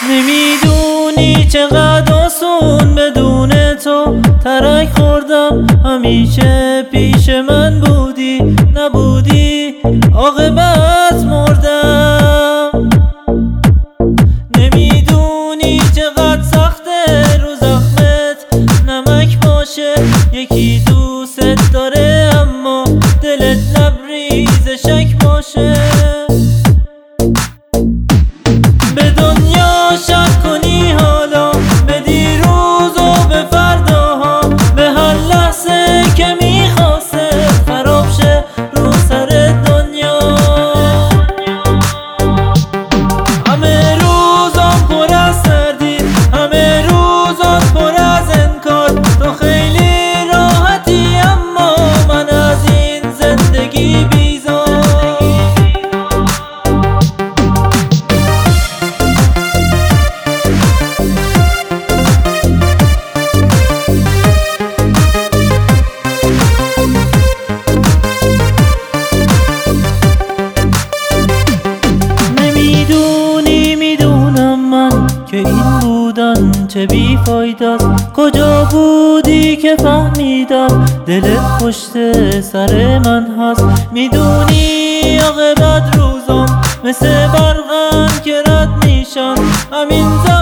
نمیدونی چقدر آسون بدون تو ترک خوردم. همیشه پیش من بودی، نبودی عاقبت مردم. نمیدونی چقدر سخته رو زخمت نمک باشه. یکی دوست داره اما دلت لبریز شک باشه. به دنیا شک کنی حالا، به دیروز و به فرداها، به هر لحظه که میخواسته خراب شه رو سر دنیا. همه روزان پر از تردید، همه روزان پر از انکار. تو خیلی راحتی اما من از این زندگی بیزار. که این بودن چه بی‌فایده‌ست. کجا بودی که فهمیدم دلت پشت سر من هست. میدونی عاقبت روزام مثل برقن که رد میشن. همین